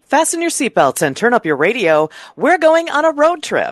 Fasten your seatbelts and turn up your radio. We're going on a road trip.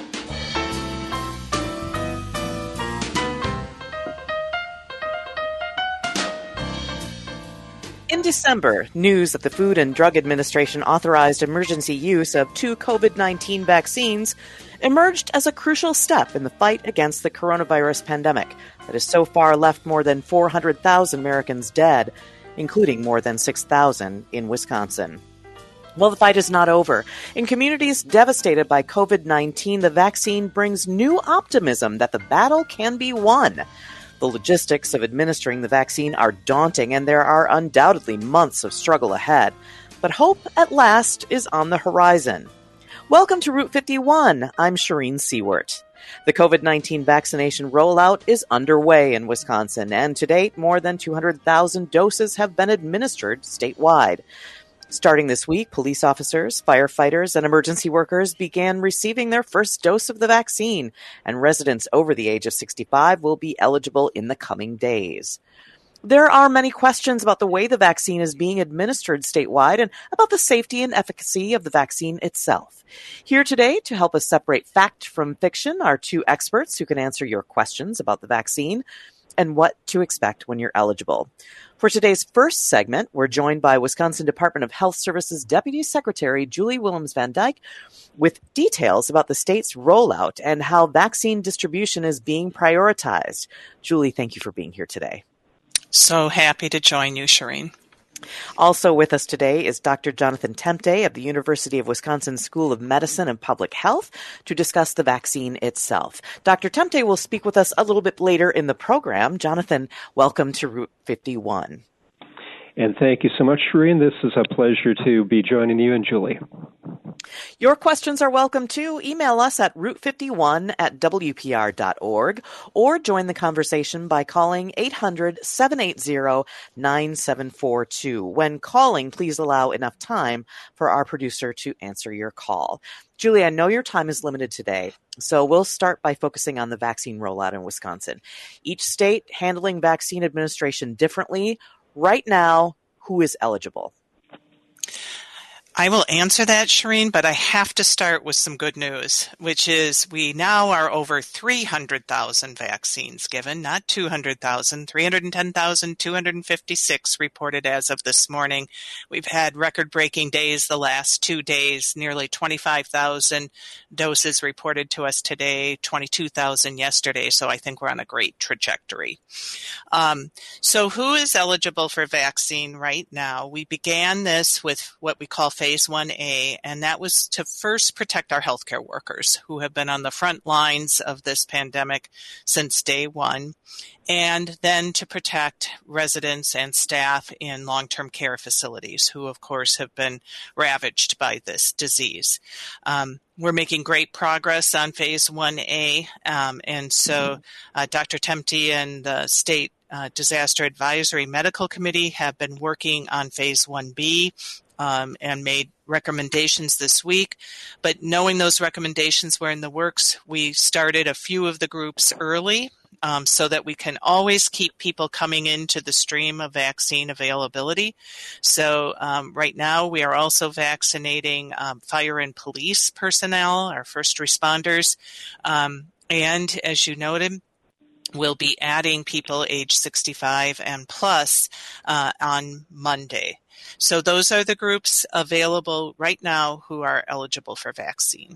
In December, news that the Food and Drug Administration authorized emergency use of 2 COVID-19 vaccines emerged as a crucial step in the fight against the coronavirus pandemic that has so far left more than 400,000 Americans dead, including more than 6,000 in Wisconsin. Well, the fight is not over. In communities devastated by COVID-19, the vaccine brings new optimism that the battle can be won. The logistics of administering the vaccine are daunting, and there are undoubtedly months of struggle ahead. But hope at last is on the horizon. Welcome to Route 51. I'm Shireen Sewart. The COVID-19 vaccination rollout is underway in Wisconsin, and to date, more than 200,000 doses have been administered statewide. Starting this week, police officers, firefighters, and emergency workers began receiving their first dose of the vaccine, and residents over the age of 65 will be eligible in the coming days. There are many questions about the way the vaccine is being administered statewide and about the safety and efficacy of the vaccine itself. Here today to help us separate fact from fiction are two experts who can answer your questions about the vaccine and what to expect when you're eligible. For today's first segment, we're joined by Wisconsin Department of Health Services Deputy Secretary Julie Willems Van Dyke with details about the state's rollout and how vaccine distribution is being prioritized. Julie, thank you for being here today. So happy to join you, Shireen. Also with us today is Dr. Jonathan Temte of the University of Wisconsin School of Medicine and Public Health to discuss the vaccine itself. Dr. Temte will speak with us a little bit later in the program. Jonathan, welcome to Route 51. And thank you so much, Shireen. This is a pleasure to be joining you and Julie. Your questions are welcome too. Email us at route51@wpr.org or join the conversation by calling 800-780-9742. When calling, please allow enough time for our producer to answer your call. Julie, I know your time is limited today, so we'll start by focusing on the vaccine rollout in Wisconsin. Each state handling vaccine administration differently. Right now, who is eligible? I will answer that, Shireen, but I have to start with some good news, which is we now are over 300,000 vaccines given, not 200,000, 310,256 reported as of this morning. We've had record-breaking days the last 2 days, nearly 25,000 doses reported to us today, 22,000 yesterday, so I think we're on a great trajectory. So who is eligible for vaccine right now? We began this with what we call Phase 1A, and that was to first protect our healthcare workers who have been on the front lines of this pandemic since day one, and then to protect residents and staff in long-term care facilities who, of course, have been ravaged by this disease. We're making great progress on Phase 1A, and so Dr. Temte and the State Disaster Advisory Medical Committee have been working on Phase 1B and made recommendations this week. But knowing those recommendations were in the works, we started a few of the groups early so that we can always keep people coming into the stream of vaccine availability. So right now we are also vaccinating fire and police personnel, our first responders. And as you noted, we'll be adding people age 65 and plus on Monday. So those are the groups available right now who are eligible for vaccine.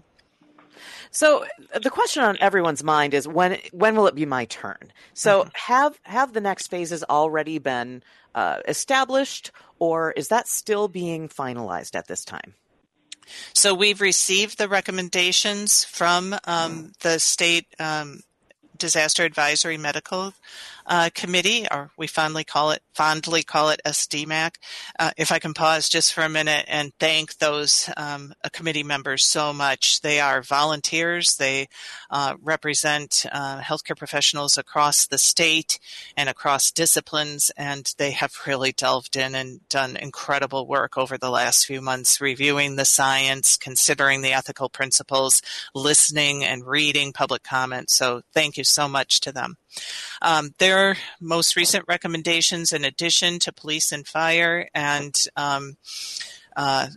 So the question on everyone's mind is when will it be my turn? So have the next phases already been established, or is that still being finalized at this time? So we've received the recommendations from the state Disaster Advisory Medical Committee, or we fondly call it SDMAC. If I can pause just for a minute and thank those committee members so much. They are volunteers. They represent healthcare professionals across the state and across disciplines, and they have really delved in and done incredible work over the last few months, reviewing the science, considering the ethical principles, listening and reading public comment. So thank you so much to them. Their most recent recommendations, in addition to police and fire and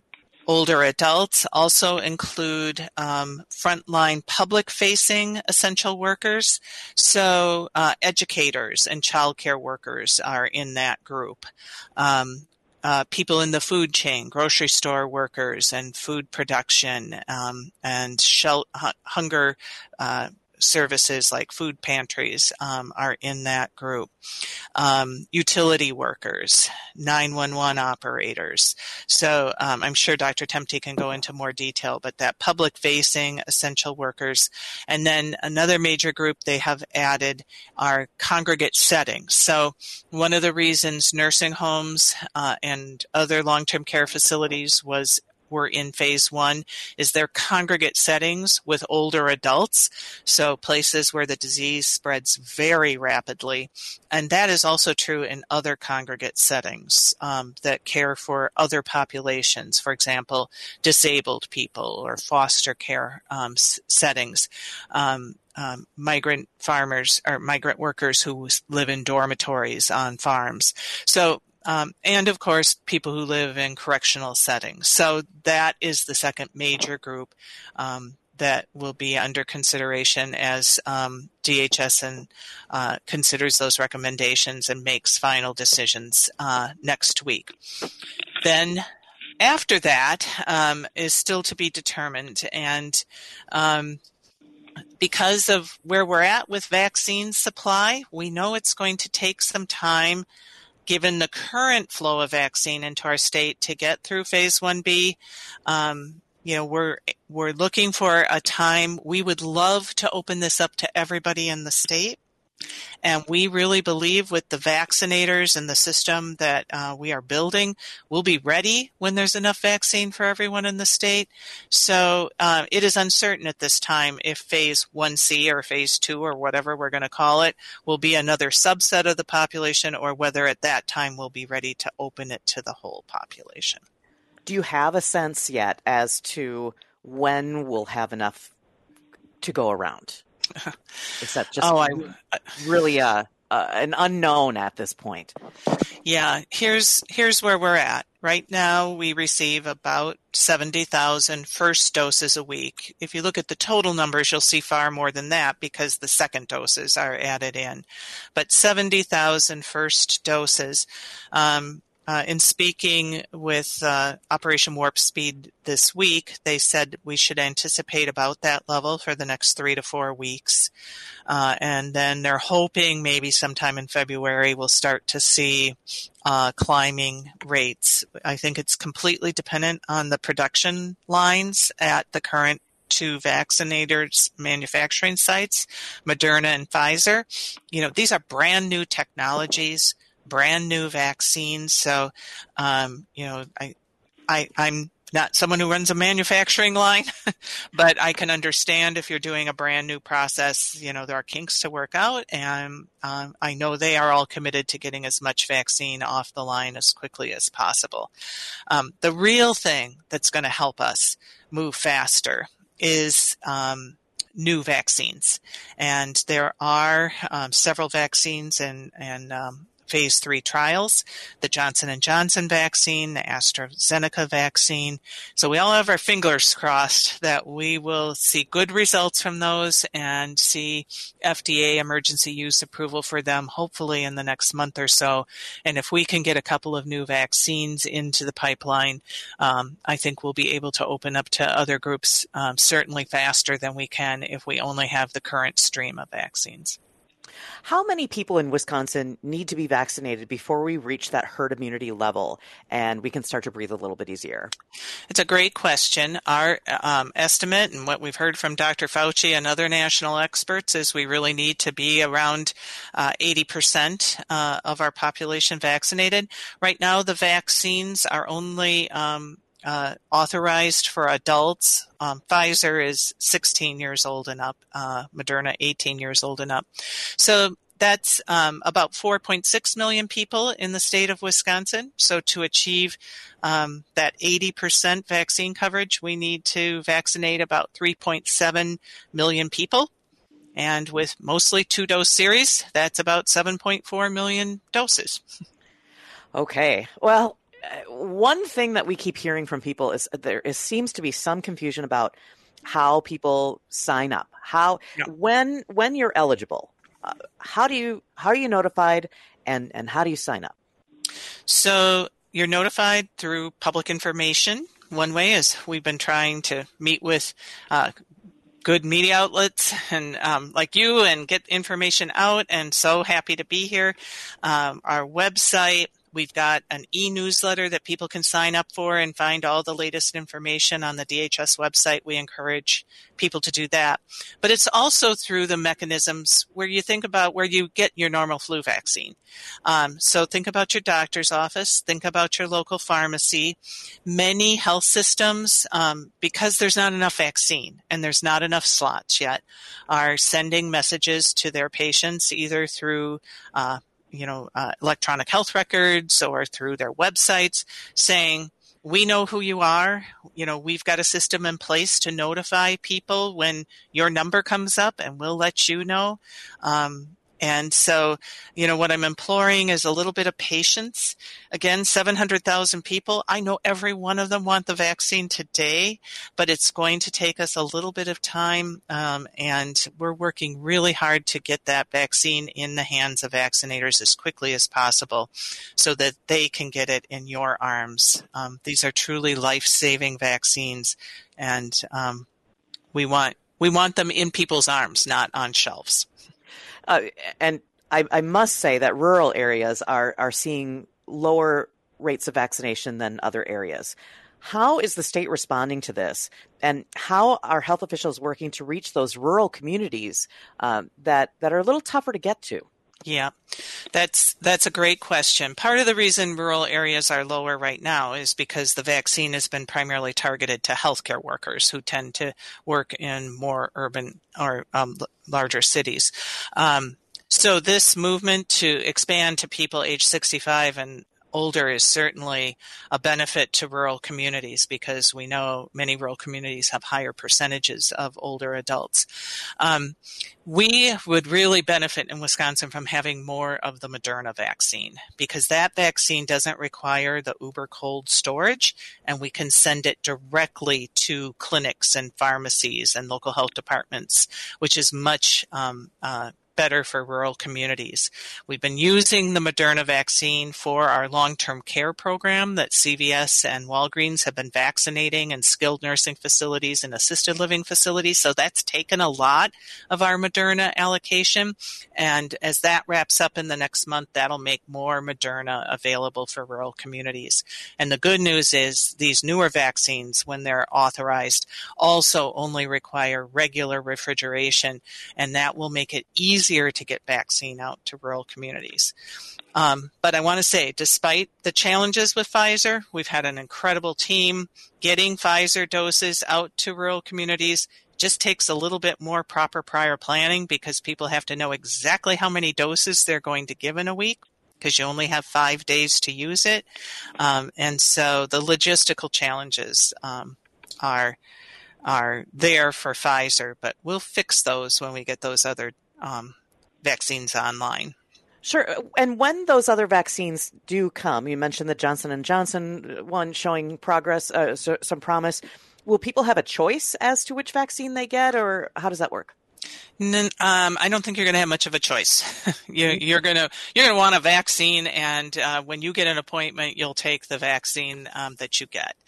Older adults also include frontline public-facing essential workers. So educators and childcare workers are in that group. People in the food chain, grocery store workers and food production, and hunger services like food pantries are in that group. Utility workers, 911 operators. So I'm sure Dr. Temte can go into more detail, but that public-facing essential workers. And then another major group they have added are congregate settings. So one of the reasons nursing homes and other long-term care facilities were in phase 1 is their congregate settings with older adults, so places where the disease spreads very rapidly. And that is also true in other congregate settings that care for other populations, for example, disabled people or foster care settings. Migrant farmers or migrant workers who live in dormitories on farms. So and of course, people who live in correctional settings. So that is the second major group that will be under consideration as DHS considers those recommendations and makes final decisions next week. Then after that is still to be determined. And because of where we're at with vaccine supply, we know it's going to take some time, given the current flow of vaccine into our state, to get through phase 1B. We're looking for a time. We would love to open this up to everybody in the state. And we really believe with the vaccinators and the system that we are building, we'll be ready when there's enough vaccine for everyone in the state. So it is uncertain at this time if phase 1C or phase 2 or whatever we're going to call it will be another subset of the population, or whether at that time we'll be ready to open it to the whole population. Do you have a sense yet as to when we'll have enough to go around? Is that just really an unknown at this point? Yeah, here's where we're at. Right now, we receive about 70,000 first doses a week. If you look at the total numbers, you'll see far more than that because the second doses are added in. But 70,000 first doses. In speaking with Operation Warp Speed this week, they said we should anticipate about that level for the next 3 to 4 weeks. And then they're hoping maybe sometime in February we'll start to see climbing rates. I think it's completely dependent on the production lines at the current 2 vaccinators manufacturing sites, Moderna and Pfizer. These are brand new technologies, brand new vaccines. So, I'm not someone who runs a manufacturing line, but I can understand if you're doing a brand new process, there are kinks to work out. And I know they are all committed to getting as much vaccine off the line as quickly as possible. The real thing that's going to help us move faster is new vaccines. And there are several vaccines and phase 3 trials, the Johnson & Johnson vaccine, the AstraZeneca vaccine. So we all have our fingers crossed that we will see good results from those and see FDA emergency use approval for them, hopefully in the next month or so. And if we can get a couple of new vaccines into the pipeline, I think we'll be able to open up to other groups certainly faster than we can if we only have the current stream of vaccines. How many people in Wisconsin need to be vaccinated before we reach that herd immunity level and we can start to breathe a little bit easier? It's a great question. Our estimate and what we've heard from Dr. Fauci and other national experts is we really need to be around 80% of our population vaccinated. Right now, the vaccines are only authorized for adults. Pfizer is 16 years old and up, Moderna 18 years old and up. So that's about 4.6 million people in the state of Wisconsin. So to achieve that 80% vaccine coverage, we need to vaccinate about 3.7 million people. And with mostly 2-dose series, that's about 7.4 million doses. Okay. Well, One thing that we keep hearing from people is seems to be some confusion about how people sign up. When you're eligible, how are you notified, and how do you sign up? So you're notified through public information. One way is we've been trying to meet with good media outlets and like you and get information out, and so happy to be here. Our website, we've got an e-newsletter that people can sign up for and find all the latest information on the DHS website. We encourage people to do that. But it's also through the mechanisms where you think about where you get your normal flu vaccine. So think about your doctor's office, think about your local pharmacy. Many health systems, because there's not enough vaccine and there's not enough slots yet, are sending messages to their patients either through electronic health records or through their websites saying, we know who you are. We've got a system in place to notify people when your number comes up, and we'll let you know. And so, what I'm imploring is a little bit of patience. Again, 700,000 people. I know every one of them want the vaccine today, but it's going to take us a little bit of time. And we're working really hard to get that vaccine in the hands of vaccinators as quickly as possible so that they can get it in your arms. These are truly life-saving vaccines, and we want them in people's arms, not on shelves. And I must say that rural areas are seeing lower rates of vaccination than other areas. How is the state responding to this? And how are health officials working to reach those rural communities that are a little tougher to get to? Yeah, that's a great question. Part of the reason rural areas are lower right now is because the vaccine has been primarily targeted to healthcare workers who tend to work in more urban or larger cities. So this movement to expand to people age 65 and older is certainly a benefit to rural communities because we know many rural communities have higher percentages of older adults. We would really benefit in Wisconsin from having more of the Moderna vaccine because that vaccine doesn't require the uber cold storage, and we can send it directly to clinics and pharmacies and local health departments, which is much better for rural communities. We've been using the Moderna vaccine for our long-term care program that CVS and Walgreens have been vaccinating in skilled nursing facilities and assisted living facilities. So that's taken a lot of our Moderna allocation. And as that wraps up in the next month, that'll make more Moderna available for rural communities. And the good news is these newer vaccines, when they're authorized, also only require regular refrigeration, and that will make it easier to get vaccine out to rural communities. But I want to say, despite the challenges with Pfizer, we've had an incredible team getting Pfizer doses out to rural communities. It just takes a little bit more proper prior planning because people have to know exactly how many doses they're going to give in a week because you only have 5 days to use it. And so the logistical challenges are there for Pfizer, but we'll fix those when we get those other vaccines online. Sure. And when those other vaccines do come, you mentioned the Johnson & Johnson one showing progress, some promise. Will people have a choice as to which vaccine they get, or how does that work? I don't think you're going to have much of a choice. You're going to want a vaccine, and when you get an appointment, you'll take the vaccine that you get.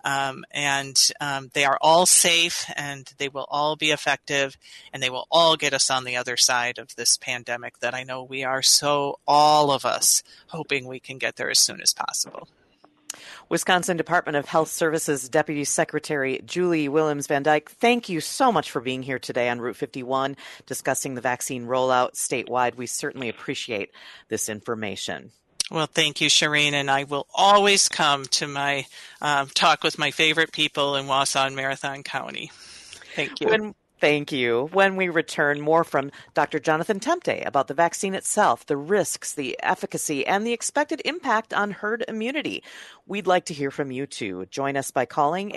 They are all safe, and they will all be effective, and they will all get us on the other side of this pandemic that I know we are all of us, hoping we can get there as soon as possible. Wisconsin Department of Health Services Deputy Secretary Julie Willems Van Dyke, thank you so much for being here today on Route 51 discussing the vaccine rollout statewide. We certainly appreciate this information. Well, thank you, Shireen, and I will always come to my talk with my favorite people in Wausau and Marathon County. Thank you. Thank you. When we return, more from Dr. Jonathan Temte about the vaccine itself, the risks, the efficacy, and the expected impact on herd immunity. We'd like to hear from you too. Join us by calling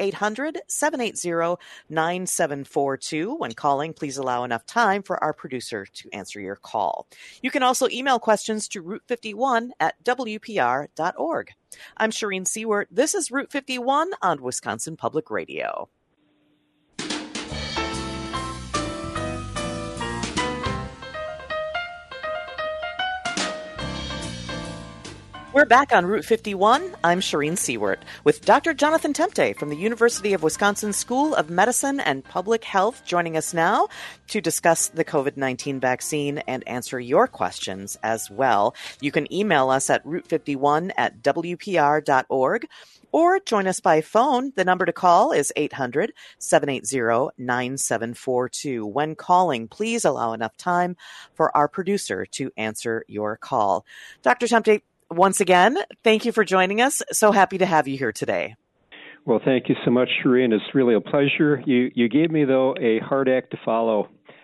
800-780-9742. When calling, please allow enough time for our producer to answer your call. You can also email questions to route51@wpr.org. I'm Shireen Seward. This is Route 51 on Wisconsin Public Radio. We're back on Route 51. I'm Shireen Seward with Dr. Jonathan Temte from the University of Wisconsin School of Medicine and Public Health joining us now to discuss the COVID-19 vaccine and answer your questions as well. You can email us at route51@wpr.org or join us by phone. The number to call is 800-780-9742. When calling, please allow enough time for our producer to answer your call. Dr. Temte, once again, thank you for joining us. So happy to have you here today. Well, thank you so much, Shireen. It's really a pleasure. You gave me, though, a hard act to follow.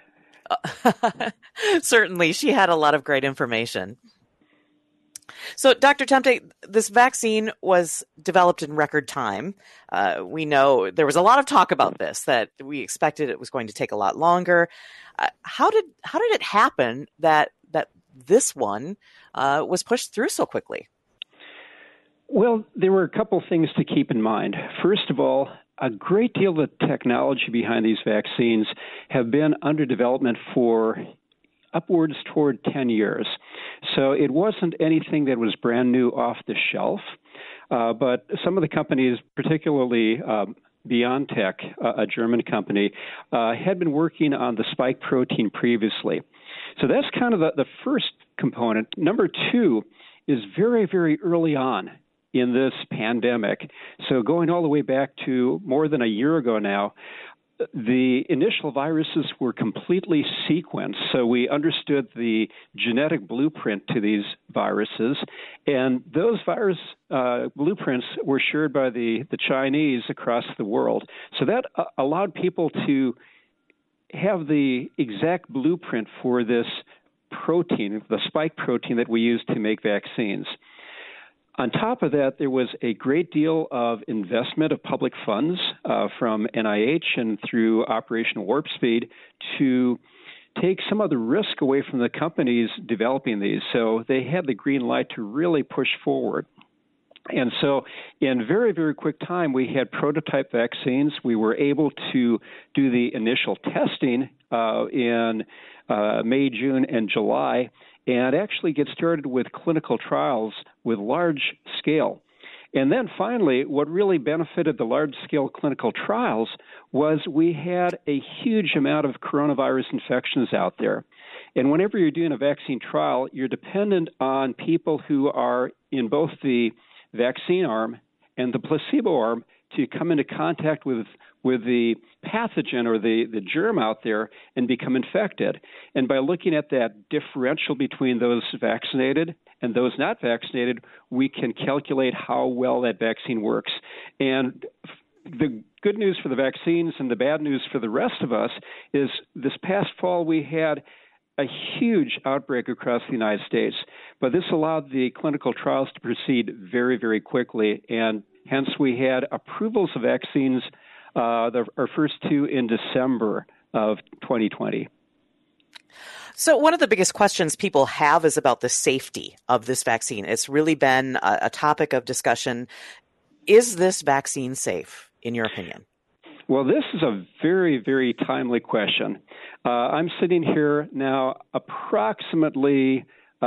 Certainly. She had a lot of great information. So, Dr. Temte, this vaccine was developed in record time. We know there was a lot of talk about this, that we expected it was going to take a lot longer. How did it happen that this one was pushed through so quickly? Well, there were a couple things to keep in mind. First of all, a great deal of the technology behind these vaccines have been under development for upwards toward 10 years. So it wasn't anything that was brand new off the shelf, but some of the companies, particularly BioNTech, a German company, had been working on the spike protein previously. So that's kind of the first component. Number two is very, very early on in this pandemic. So going all the way back to more than a year ago now, the initial viruses were completely sequenced. So we understood the genetic blueprint to these viruses. And those virus blueprints were shared by the Chinese across the world. So that allowed people to have the exact blueprint for this protein, the spike protein that we use to make vaccines. On top of that, there was a great deal of investment of public funds from NIH and through Operation Warp Speed to take some of the risk away from the companies developing these. So they had the green light to really push forward. And so in very, very quick time, we had prototype vaccines. We were able to do the initial testing in May, June, and July, and actually get started with clinical trials with large scale. And then finally, what really benefited the large-scale clinical trials was we had a huge amount of coronavirus infections out there. And whenever you're doing a vaccine trial, you're dependent on people who are in both the vaccine arm and the placebo arm to come into contact with the pathogen or the germ out there and become infected. And by looking at that differential between those vaccinated and those not vaccinated, we can calculate how well that vaccine works. And the good news for the vaccines and the bad news for the rest of us is this past fall we had a huge outbreak across the United States, but this allowed the clinical trials to proceed very, very quickly, and hence we had approvals of vaccines, our first two in December of 2020. So one of the biggest questions people have is about the safety of this vaccine. It's really been a topic of discussion. Is this vaccine safe, in your opinion? Well, this is a very, very timely question. I'm sitting here now approximately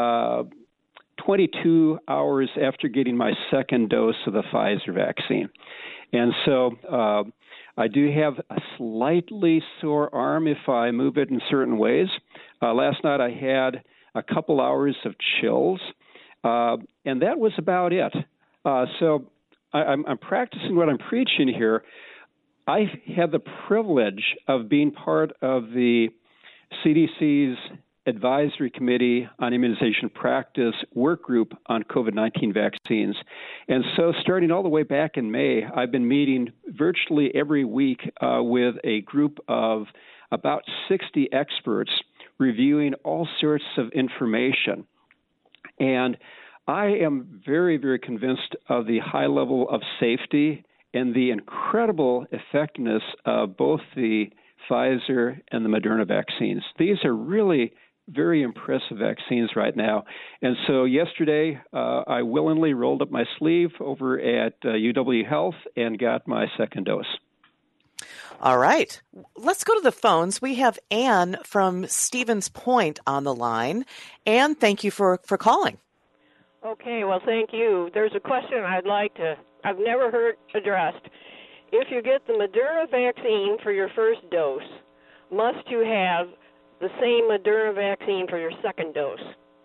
22 hours after getting my second dose of the Pfizer vaccine. And so I do have a slightly sore arm if I move it in certain ways. Last night I had a couple hours of chills, and that was about it. So I'm practicing what I'm preaching here. I had the privilege of being part of the CDC's Advisory Committee on Immunization Practice work group on COVID-19 vaccines. And so starting all the way back in May, I've been meeting virtually every week with a group of about 60 experts reviewing all sorts of information. And I am very, very convinced of the high level of safety and the incredible effectiveness of both the Pfizer and the Moderna vaccines. These are really very impressive vaccines right now. And so yesterday, I willingly rolled up my sleeve over at UW Health and got my second dose. All right. Let's go to the phones. We have Anne from Stevens Point on the line. Anne, thank you for calling. Okay, well, thank you. There's a question I've never heard addressed. If you get the Moderna vaccine for your first dose, must you have the same Moderna vaccine for your second dose?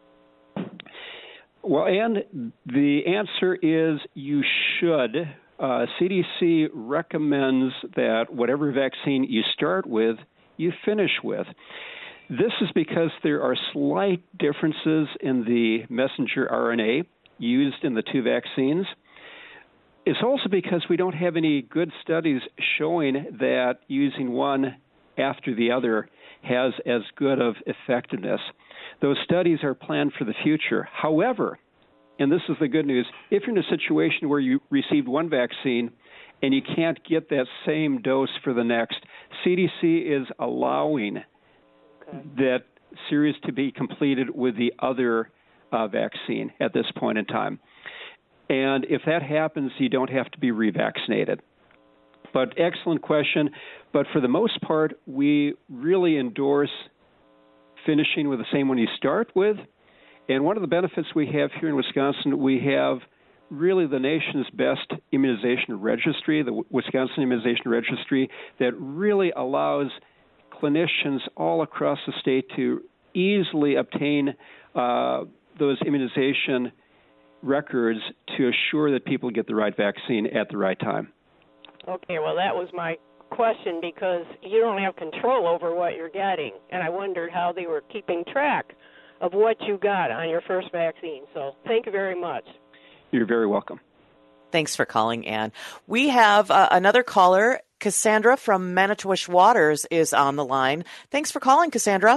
Well, Anne, the answer is you should. CDC recommends that whatever vaccine you start with, you finish with. This is because there are slight differences in the messenger RNA used in the two vaccines. It's also because we don't have any good studies showing that using one after the other has as good of effectiveness. Those studies are planned for the future. However, and this is the good news, if you're in a situation where you received one vaccine and you can't get that same dose for the next, CDC is allowing that series to be completed with the other vaccine at this point in time. And if that happens, you don't have to be revaccinated. But excellent question. But for the most part, we really endorse finishing with the same one you start with. And one of the benefits we have here in Wisconsin, we have really the nation's best immunization registry, the Wisconsin Immunization Registry, that really allows clinicians all across the state to easily obtain those immunization records to assure that people get the right vaccine at the right time. Okay, well, that was my question because you don't have control over what you're getting, and I wondered how they were keeping track of what you got on your first vaccine. So thank you very much. You're very welcome. Thanks for calling, Anne. We have another caller. Cassandra from Manitowish Waters is on the line. Thanks for calling, Cassandra.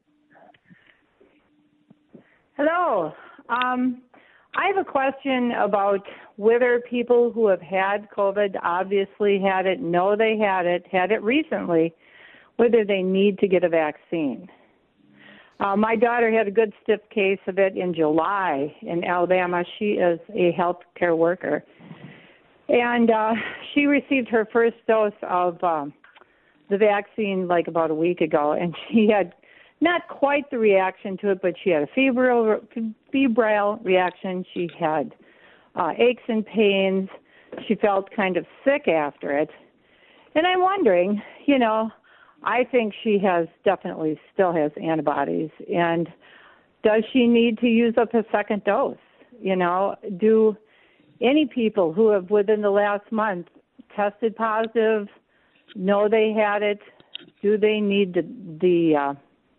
Hello. I have a question about whether people who have had COVID, obviously had it, know they had it recently, whether they need to get a vaccine. My daughter had a good stiff case of it in July in Alabama. She is a healthcare worker. And she received her first dose of the vaccine like about a week ago, and she had not quite the reaction to it, but she had a febrile reaction. She had aches and pains. She felt kind of sick after it. And I'm wondering, I think she definitely still has antibodies. And does she need to use up a second dose? Do any people who have within the last month tested positive know they had it? Do they need the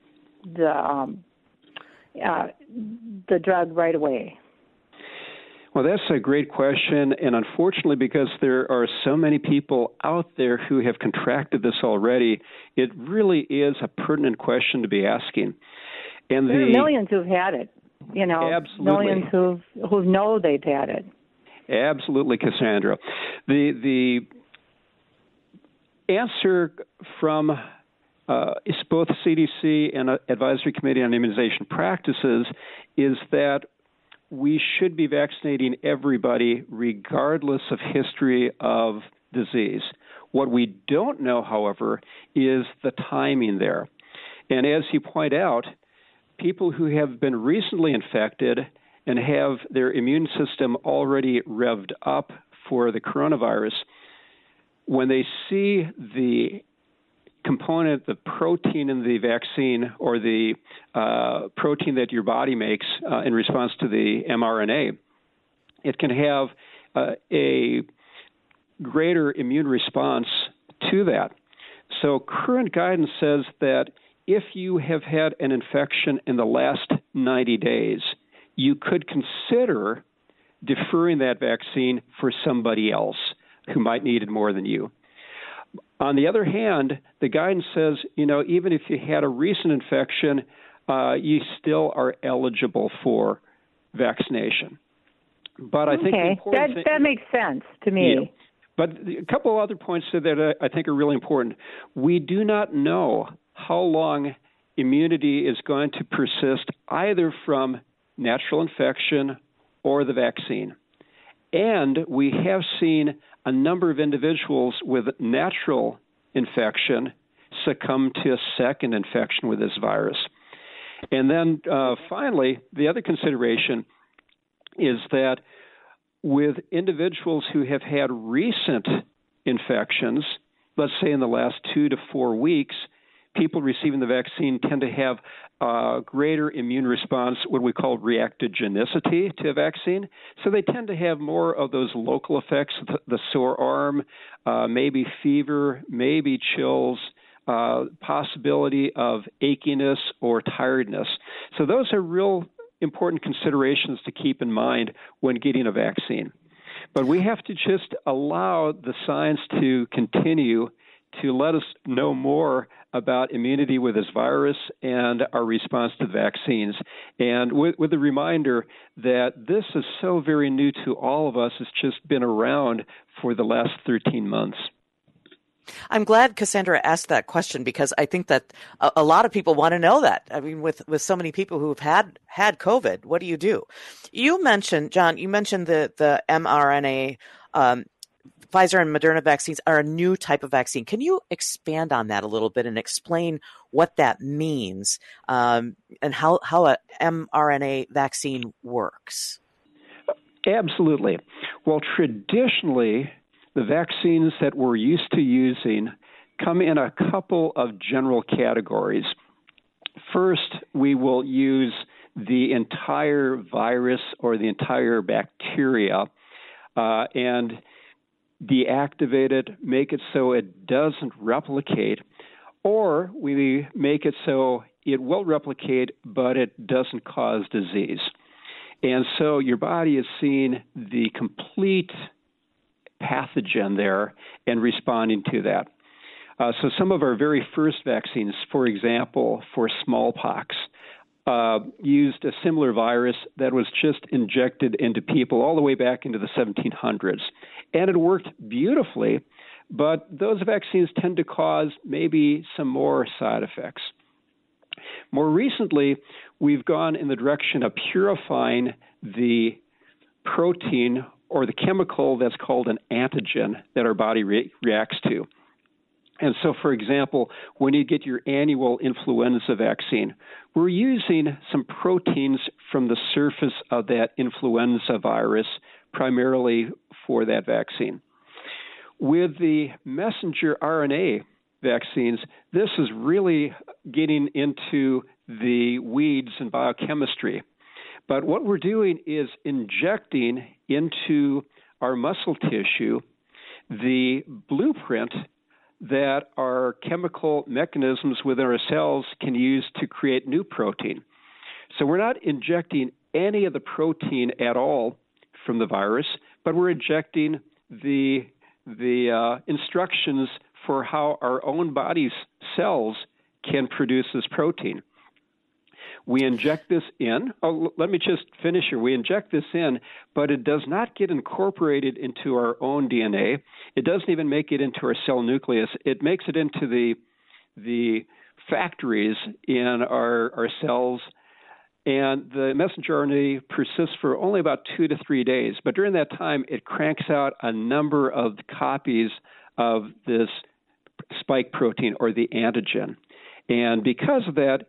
drug right away? Well, that's a great question, and unfortunately, because there are so many people out there who have contracted this already, it really is a pertinent question to be asking. And there are millions who've had it, absolutely. Millions who know they've had it. Absolutely, Cassandra. The answer from both CDC and Advisory Committee on Immunization Practices is that we should be vaccinating everybody regardless of history of disease. What we don't know, however, is the timing there. And as you point out, people who have been recently infected and have their immune system already revved up for the coronavirus, when they see the component, the protein in the vaccine or the protein that your body makes in response to the mRNA, it can have a greater immune response to that. So current guidance says that if you have had an infection in the last 90 days, you could consider deferring that vaccine for somebody else who might need it more than you. On the other hand, the guidance says, even if you had a recent infection, you still are eligible for vaccination. But I think that makes sense to me. Yeah. But a couple other points that I think are really important. We do not know how long immunity is going to persist either from natural infection or the vaccine. And we have seen a number of individuals with natural infection succumb to a second infection with this virus. And then finally, the other consideration is that with individuals who have had recent infections, let's say in the last 2 to 4 weeks, people receiving the vaccine tend to have a greater immune response, what we call reactogenicity to a vaccine. So they tend to have more of those local effects, the sore arm, maybe fever, maybe chills, possibility of achiness or tiredness. So those are real important considerations to keep in mind when getting a vaccine. But we have to just allow the science to continue to let us know more about immunity with this virus and our response to vaccines. And with the reminder that this is so very new to all of us, it's just been around for the last 13 months. I'm glad Cassandra asked that question because I think that a lot of people want to know that. I mean, with so many people who've had COVID, what do you do? You mentioned, John, the mRNA, Pfizer and Moderna vaccines are a new type of vaccine. Can you expand on that a little bit and explain what that means and how a mRNA vaccine works? Absolutely. Well, traditionally, the vaccines that we're used to using come in a couple of general categories. First, we will use the entire virus or the entire bacteria and deactivate it, make it so it doesn't replicate, or we make it so it will replicate, but it doesn't cause disease. And so your body is seeing the complete pathogen there and responding to that. So some of our very first vaccines, for example, for smallpox, used a similar virus that was just injected into people all the way back into the 1700s. And it worked beautifully, but those vaccines tend to cause maybe some more side effects. More recently, we've gone in the direction of purifying the protein or the chemical that's called an antigen that our body reacts to. And so, for example, when you get your annual influenza vaccine, we're using some proteins from the surface of that influenza virus primarily for that vaccine. With the messenger RNA vaccines, this is really getting into the weeds in biochemistry. But what we're doing is injecting into our muscle tissue the blueprint that our chemical mechanisms within our cells can use to create new protein. So we're not injecting any of the protein at all from the virus, but we're injecting the instructions for how our own body's cells can produce this protein. We inject this in. Oh, let me just finish here. We inject this in, but it does not get incorporated into our own DNA. It doesn't even make it into our cell nucleus. It makes it into the factories in our cells, and the messenger RNA persists for only about 2 to 3 days. But during that time, it cranks out a number of copies of this spike protein or the antigen. And because of that,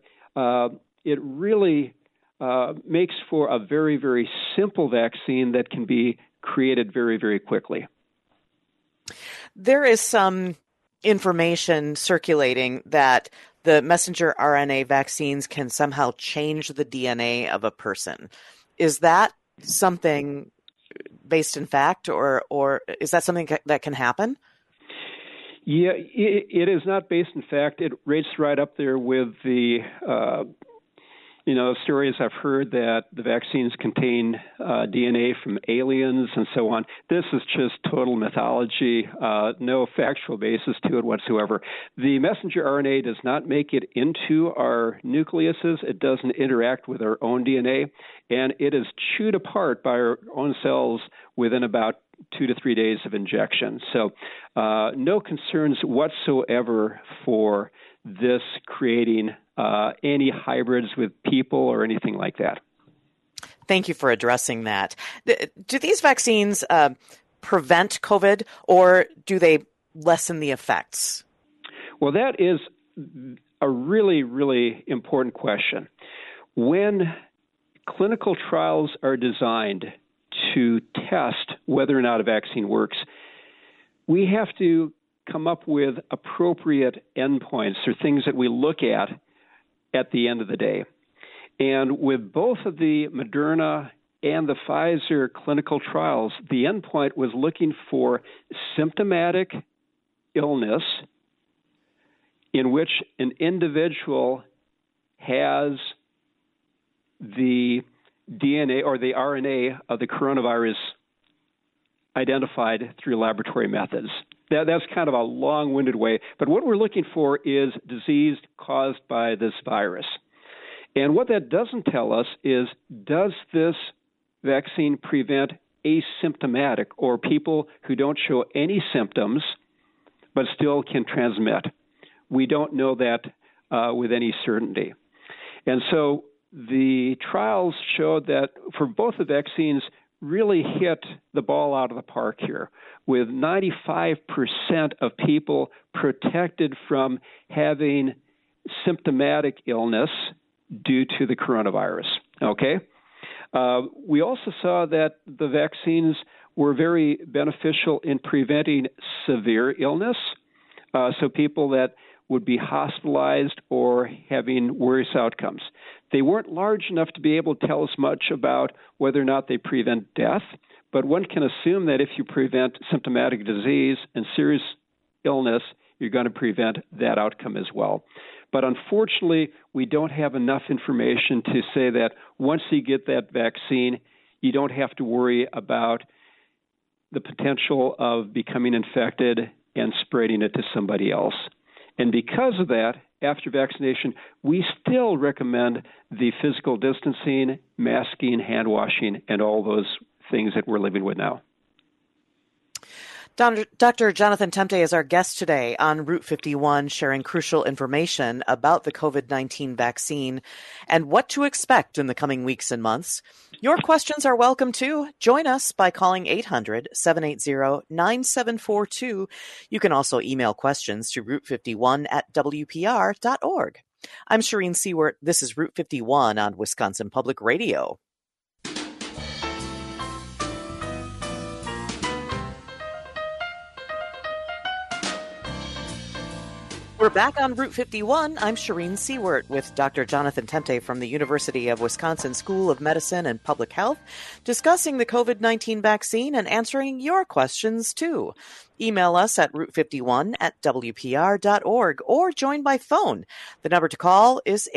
it really makes for a very, very simple vaccine that can be created very, very quickly. There is some information circulating that the messenger RNA vaccines can somehow change the DNA of a person. Is that something based in fact, or is that something that can happen? Yeah, it is not based in fact. It rates right up there with the stories I've heard that the vaccines contain DNA from aliens and so on. This is just total mythology, no factual basis to it whatsoever. The messenger RNA does not make it into our nucleuses. It doesn't interact with our own DNA, and it is chewed apart by our own cells within about 2 to 3 days of injection. So no concerns whatsoever for this creating any hybrids with people or anything like that. Thank you for addressing that. Do these vaccines prevent COVID, or do they lessen the effects? Well, that is a really, really important question. When clinical trials are designed to test whether or not a vaccine works, we have to come up with appropriate endpoints or things that we look at the end of the day. And with both of the Moderna and the Pfizer clinical trials, the endpoint was looking for symptomatic illness in which an individual has the DNA or the RNA of the coronavirus identified through laboratory methods. That's kind of a long-winded way, but what we're looking for is disease caused by this virus. And what that doesn't tell us is, does this vaccine prevent asymptomatic or people who don't show any symptoms but still can transmit? We don't know that with any certainty. And so the trials showed that for both the vaccines, really hit the ball out of the park here, with 95% of people protected from having symptomatic illness due to the coronavirus. Okay? We also saw that the vaccines were very beneficial in preventing severe illness, so people that would be hospitalized or having worse outcomes. They weren't large enough to be able to tell us much about whether or not they prevent death, but one can assume that if you prevent symptomatic disease and serious illness, you're going to prevent that outcome as well. But unfortunately, we don't have enough information to say that once you get that vaccine, you don't have to worry about the potential of becoming infected and spreading it to somebody else. And because of that, after vaccination, we still recommend the physical distancing, masking, hand washing, and all those things that we're living with now. Dr. Jonathan Temte is our guest today on Route 51, sharing crucial information about the COVID-19 vaccine and what to expect in the coming weeks and months. Your questions are welcome too. Join us by calling 800-780-9742. You can also email questions to route51@wpr.org. I'm Shireen Seward. This is Route 51 on Wisconsin Public Radio. We're back on Route 51. I'm Shireen Seward with Dr. Jonathan Temte from the University of Wisconsin School of Medicine and Public Health, discussing the COVID-19 vaccine and answering your questions, too. Email us at route51@wpr.org or join by phone. The number to call is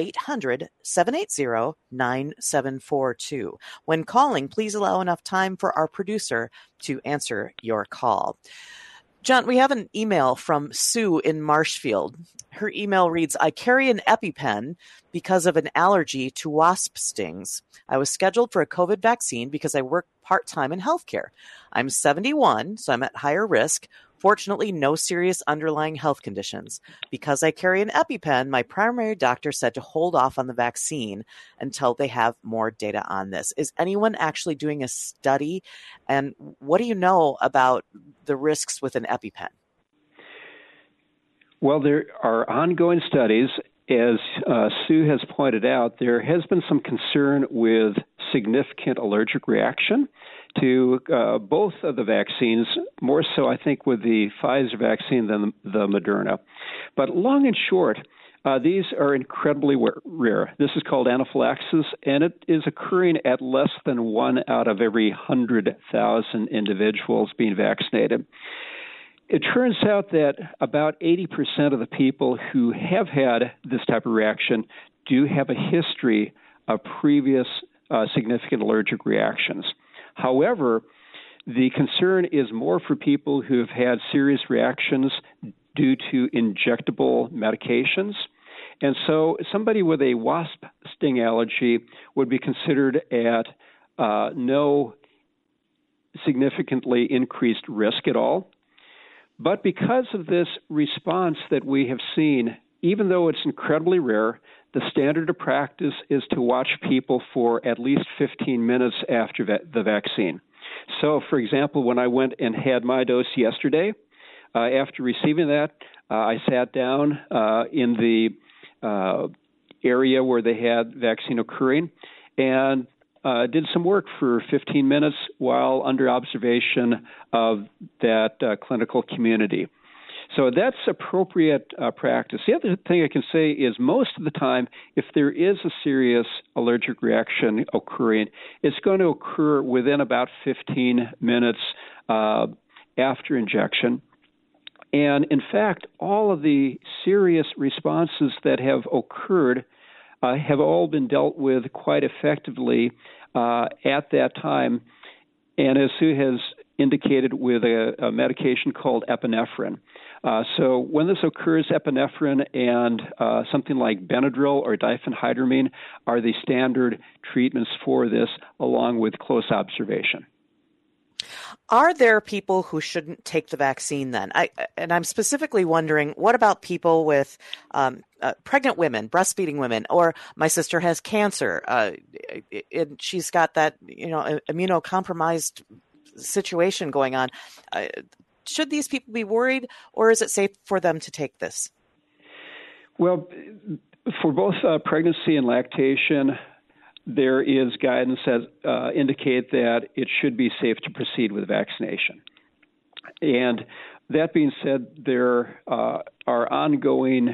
800-780-9742. When calling, please allow enough time for our producer to answer your call. John, we have an email from Sue in Marshfield. Her email reads, I carry an EpiPen because of an allergy to wasp stings. I was scheduled for a COVID vaccine because I work part-time in healthcare. I'm 71, so I'm at higher risk. Fortunately, no serious underlying health conditions. Because I carry an EpiPen, my primary doctor said to hold off on the vaccine until they have more data on this. Is anyone actually doing a study? And what do you know about the risks with an EpiPen? Well, there are ongoing studies. As Sue has pointed out, there has been some concern with significant allergic reaction to both of the vaccines, more so I think with the Pfizer vaccine than the Moderna. But long and short, these are incredibly rare. This is called anaphylaxis, and it is occurring at less than 1 out of every 100,000 individuals being vaccinated. It turns out that about 80% of the people who have had this type of reaction do have a history of previous significant allergic reactions. However, the concern is more for people who have had serious reactions due to injectable medications. And so somebody with a wasp sting allergy would be considered at no significantly increased risk at all. But because of this response that we have seen, even though it's incredibly rare, the standard of practice is to watch people for at least 15 minutes after the vaccine. So, for example, when I went and had my dose yesterday, after receiving that, I sat down in the area where they had vaccine occurring and did some work for 15 minutes while under observation of that clinical community. So that's appropriate practice. The other thing I can say is most of the time, if there is a serious allergic reaction occurring, it's going to occur within about 15 minutes after injection. And in fact, all of the serious responses that have occurred have all been dealt with quite effectively at that time, and as Sue has indicated, with a medication called epinephrine. So when this occurs, epinephrine and something like Benadryl or diphenhydramine are the standard treatments for this, along with close observation. Are there people who shouldn't take the vaccine then? I'm specifically wondering, what about people with pregnant women, breastfeeding women, or my sister has cancer, and she's got that immunocompromised situation going on. Should these people be worried, or is it safe for them to take this? Well, for both pregnancy and lactation, there is guidance that indicate that it should be safe to proceed with vaccination. And that being said, there are ongoing,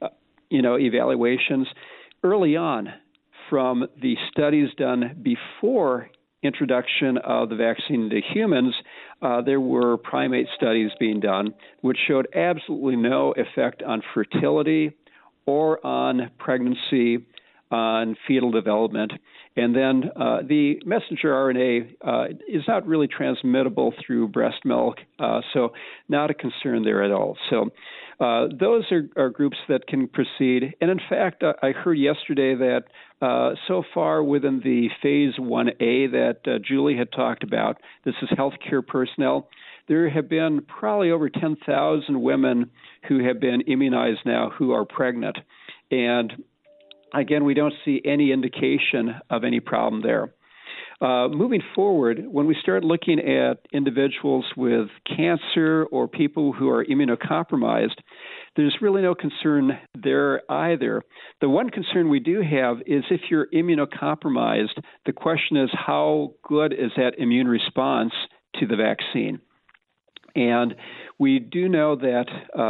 evaluations early on from the studies done before introduction of the vaccine to humans. There were primate studies being done which showed absolutely no effect on fertility or on pregnancy, on fetal development. And then the messenger RNA is not really transmittable through breast milk, so not a concern there at all. So those are groups that can proceed. And in fact, I heard yesterday that so far within the phase 1A that Julie had talked about, this is healthcare personnel, there have been probably over 10,000 women who have been immunized now who are pregnant. And again, we don't see any indication of any problem there. Moving forward, when we start looking at individuals with cancer or people who are immunocompromised, there's really no concern there either. The one concern we do have is if you're immunocompromised, the question is how good is that immune response to the vaccine? And we do know that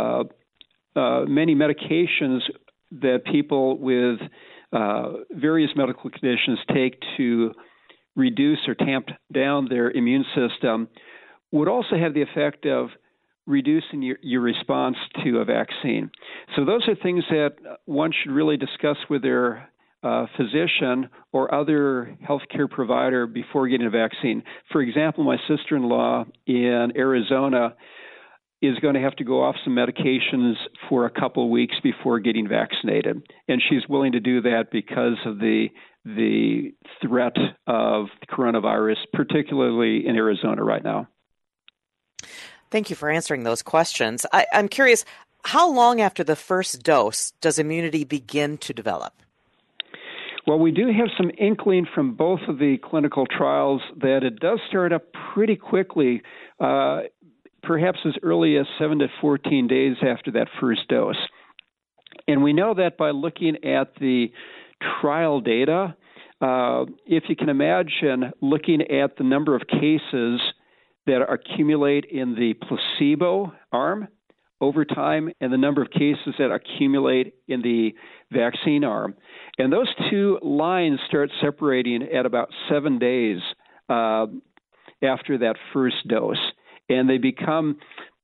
many medications that people with various medical conditions take to reduce or tamp down their immune system would also have the effect of reducing your response to a vaccine. So those are things that one should really discuss with their physician or other healthcare provider before getting a vaccine. For example, my sister-in-law in Arizona is going to have to go off some medications for a couple of weeks before getting vaccinated. And she's willing to do that because of the threat of coronavirus, particularly in Arizona right now. Thank you for answering those questions. I'm curious, how long after the first dose does immunity begin to develop? Well, we do have some inkling from both of the clinical trials that it does start up pretty quickly, perhaps as early as 7 to 14 days after that first dose. And we know that by looking at the trial data. If you can imagine looking at the number of cases that accumulate in the placebo arm over time and the number of cases that accumulate in the vaccine arm. And those two lines start separating at about 7 days after that first dose. And they become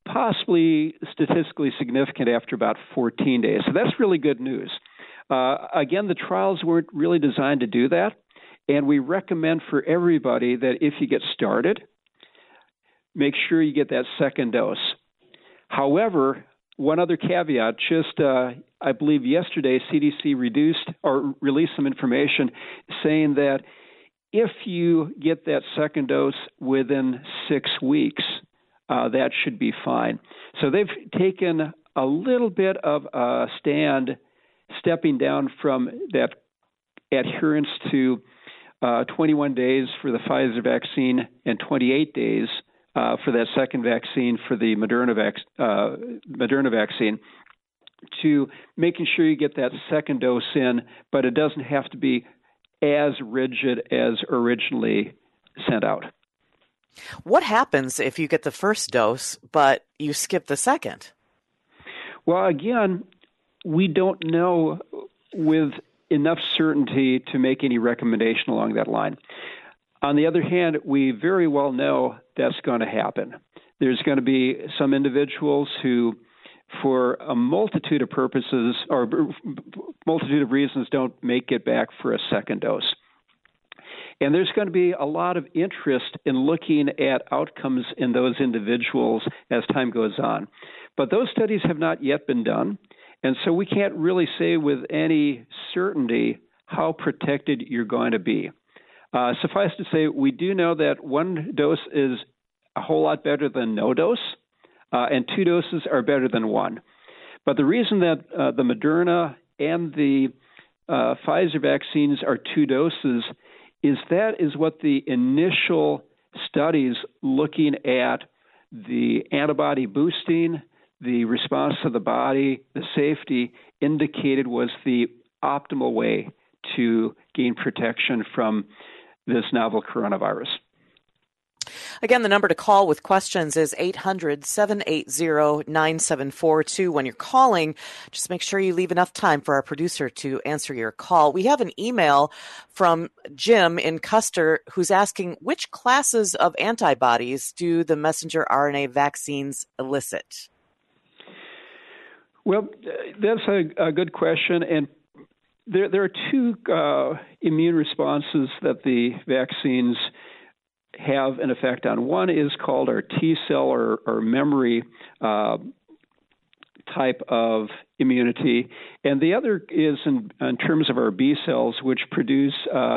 possibly statistically significant after about 14 days. So that's really good news. Again, the trials weren't really designed to do that, and we recommend for everybody that if you get started, make sure you get that second dose. However, one other caveat, I believe yesterday CDC released some information saying that if you get that second dose within 6 weeks, that should be fine. So they've taken a little bit of a stand, stepping down from that adherence to 21 days for the Pfizer vaccine and 28 days for that second vaccine for the Moderna vaccine, to making sure you get that second dose in, but it doesn't have to be as rigid as originally sent out. What happens if you get the first dose, but you skip the second? Well, again, we don't know with enough certainty to make any recommendation along that line. On the other hand, we very well know that's going to happen. There's going to be some individuals who, for a multitude of purposes or multitude of reasons, don't make it back for a second dose. And there's going to be a lot of interest in looking at outcomes in those individuals as time goes on. But those studies have not yet been done, and so we can't really say with any certainty how protected you're going to be. Suffice to say, we do know that one dose is a whole lot better than no dose, and 2 doses are better than 1. But the reason that the Moderna and the Pfizer vaccines are 2 doses is that is what the initial studies looking at the antibody boosting, the response to the body, the safety indicated was the optimal way to gain protection from this novel coronavirus. Again, the number to call with questions is 800-780-9742. When you're calling, just make sure you leave enough time for our producer to answer your call. We have an email from Jim in Custer who's asking, which classes of antibodies do the messenger RNA vaccines elicit? Well, that's a good question, and there are 2 immune responses that the vaccines have an effect on. One is called our T cell or memory type of immunity, and the other is in terms of our B cells, which produce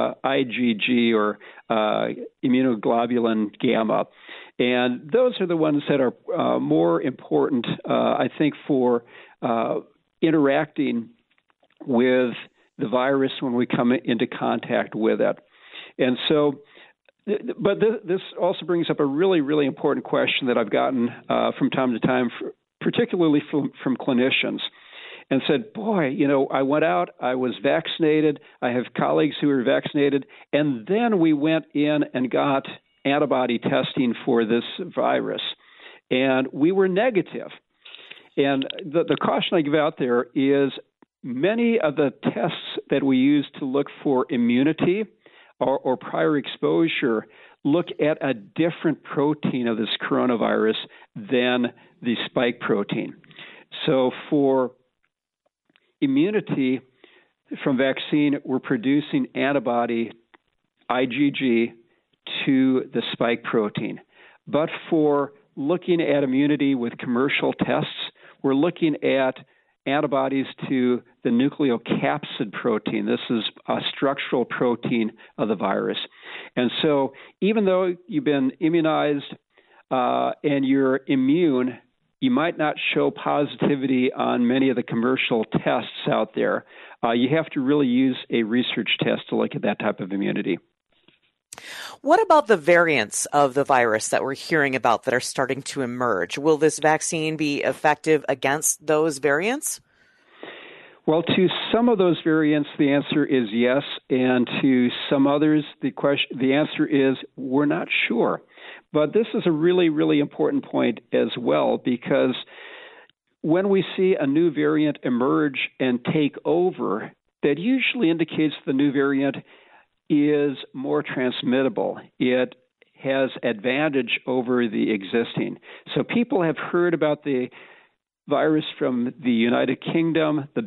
IgG or immunoglobulin gamma. And those are the ones that are more important, I think, for interacting with the virus when we come into contact with it. And so, but this also brings up a really, really important question that I've gotten from time to time, particularly from clinicians, and said, boy, I went out, I was vaccinated, I have colleagues who were vaccinated, and then we went in and got antibody testing for this virus, and we were negative. And the caution I give out there is many of the tests that we use to look for immunity or prior exposure look at a different protein of this coronavirus than the spike protein. So for immunity from vaccine, we're producing antibody IgG to the spike protein. But for looking at immunity with commercial tests, we're looking at antibodies to the nucleocapsid protein. This is a structural protein of the virus. And so even though you've been immunized and you're immune, you might not show positivity on many of the commercial tests out there. You have to really use a research test to look at that type of immunity. What about the variants of the virus that we're hearing about that are starting to emerge? Will this vaccine be effective against those variants? Well, to some of those variants, the answer is yes, and to some others, the answer is we're not sure. But this is a really, really important point as well, because when we see a new variant emerge and take over, that usually indicates the new variant is more transmittable. It has advantage over the existing. So people have heard about the virus from the United Kingdom, the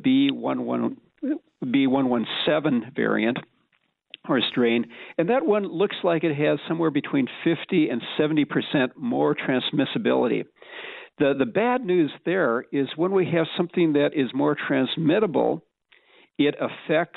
B117 variant or strain, and that one looks like it has somewhere between 50 and 70% more transmissibility. The bad news there is when we have something that is more transmittable, it affects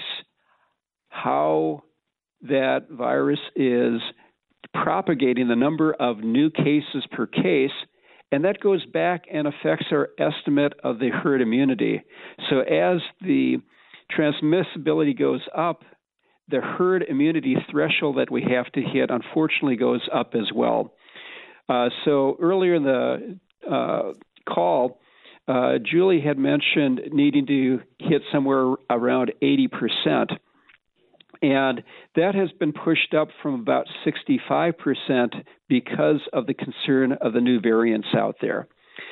how that virus is propagating, the number of new cases per case, and that goes back and affects our estimate of the herd immunity. So as the transmissibility goes up, the herd immunity threshold that we have to hit, unfortunately, goes up as well. So earlier in the call, Julie had mentioned needing to hit somewhere around 80%. And that has been pushed up from about 65% because of the concern of the new variants out there.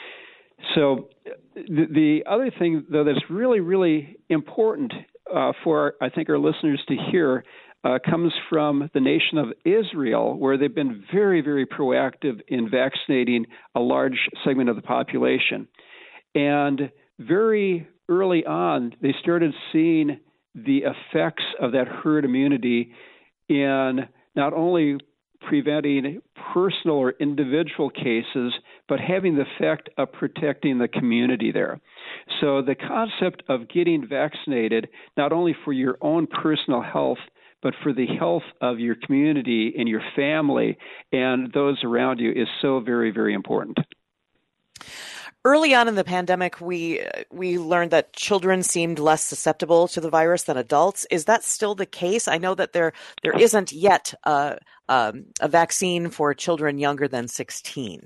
So the other thing, though, that's really, really important for, I think, our listeners to hear comes from the nation of Israel, where they've been very, very proactive in vaccinating a large segment of the population. And very early on, they started seeing the effects of that herd immunity in not only preventing personal or individual cases, but having the effect of protecting the community there. So the concept of getting vaccinated, not only for your own personal health, but for the health of your community and your family and those around you, is so very, very important. Early on in the pandemic, we learned that children seemed less susceptible to the virus than adults. Is that still the case? I know that there isn't yet a vaccine for children younger than 16.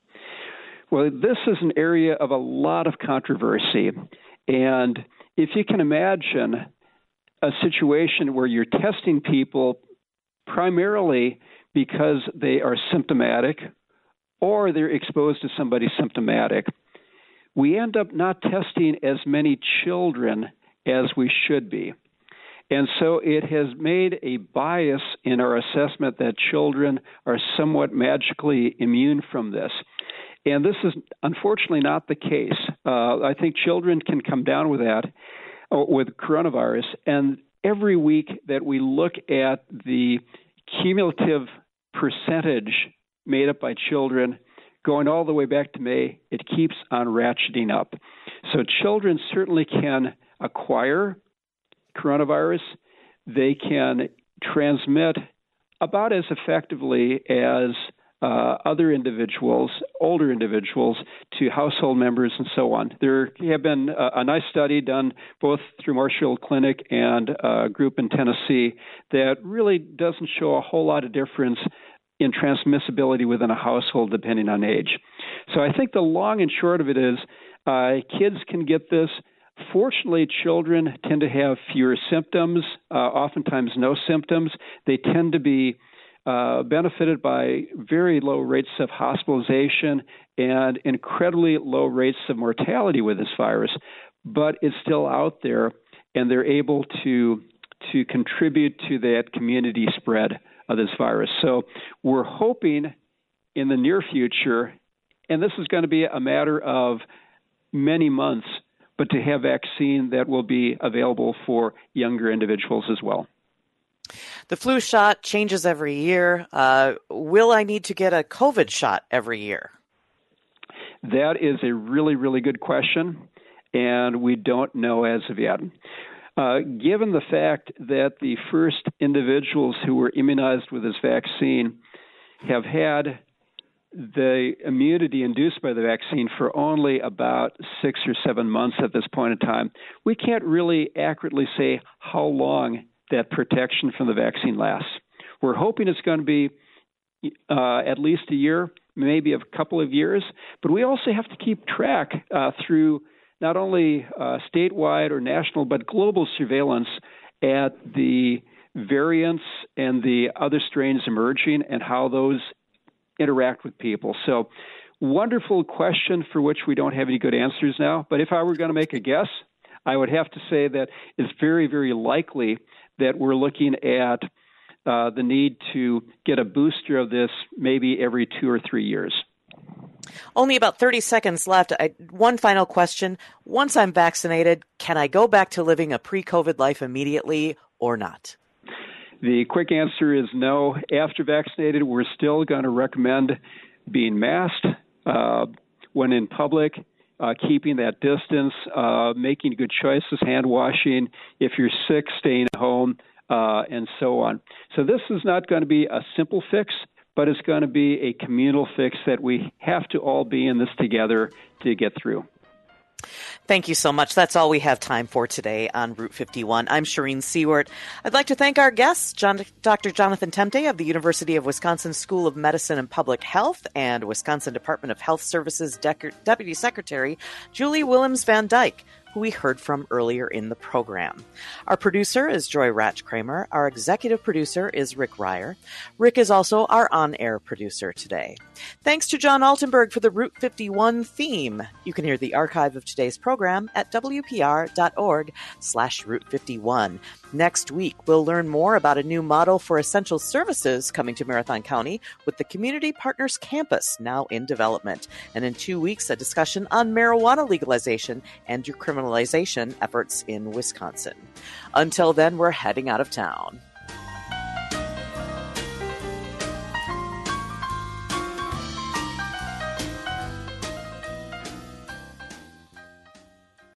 Well, this is an area of a lot of controversy. And if you can imagine a situation where you're testing people primarily because they are symptomatic or they're exposed to somebody symptomatic, we end up not testing as many children as we should be. And so it has made a bias in our assessment that children are somewhat magically immune from this. And this is unfortunately not the case. I think children can come down with that, with coronavirus. And every week that we look at the cumulative percentage made up by children, going all the way back to May, it keeps on ratcheting up. So children certainly can acquire coronavirus. They can transmit about as effectively as other individuals, older individuals, to household members and so on. There have been a nice study done both through Marshfield Clinic and a group in Tennessee that really doesn't show a whole lot of difference in transmissibility within a household depending on age. So I think the long and short of it is kids can get this. Fortunately, children tend to have fewer symptoms, oftentimes no symptoms. They tend to be benefited by very low rates of hospitalization and incredibly low rates of mortality with this virus, but it's still out there, and they're able to contribute to that community spread of this virus. So we're hoping in the near future, and this is going to be a matter of many months, but to have vaccine that will be available for younger individuals as well. The flu shot changes every year. Will I need to get a COVID shot every year? That is a really, really good question, and we don't know as of yet. Given the fact that the first individuals who were immunized with this vaccine have had the immunity induced by the vaccine for only about 6 or 7 months at this point in time, we can't really accurately say how long that protection from the vaccine lasts. We're hoping it's going to be at least a year, maybe a couple of years, but we also have to keep track through not only statewide or national, but global surveillance at the variants and the other strains emerging and how those interact with people. So, wonderful question for which we don't have any good answers now. But if I were going to make a guess, I would have to say that it's very, very likely that we're looking at the need to get a booster of this maybe every 2 or 3 years. Only about 30 seconds left. One final question. Once I'm vaccinated, can I go back to living a pre-COVID life immediately or not? The quick answer is no. After vaccinated, we're still going to recommend being masked when in public, keeping that distance, making good choices, hand washing. If you're sick, staying at home, and so on. So this is not going to be a simple fix, but it's going to be a communal fix that we have to all be in this together to get through. Thank you so much. That's all we have time for today on Route 51. I'm Shireen Seward. I'd like to thank our guests, Dr. Jonathan Temte of the University of Wisconsin School of Medicine and Public Health and Wisconsin Department of Health Services Deputy Secretary Julie Willems Van Dyke, who we heard from earlier in the program. Our producer is Joy Ratch-Kramer. Our executive producer is Rick Ryer. Rick is also our on-air producer today. Thanks to John Altenberg for the Route 51 theme. You can hear the archive of today's program at wpr.org/Route 51. Next week, we'll learn more about a new model for essential services coming to Marathon County with the Community Partners Campus now in development. And in 2 weeks, a discussion on marijuana legalization and decriminalization efforts in Wisconsin. Until then, we're heading out of town.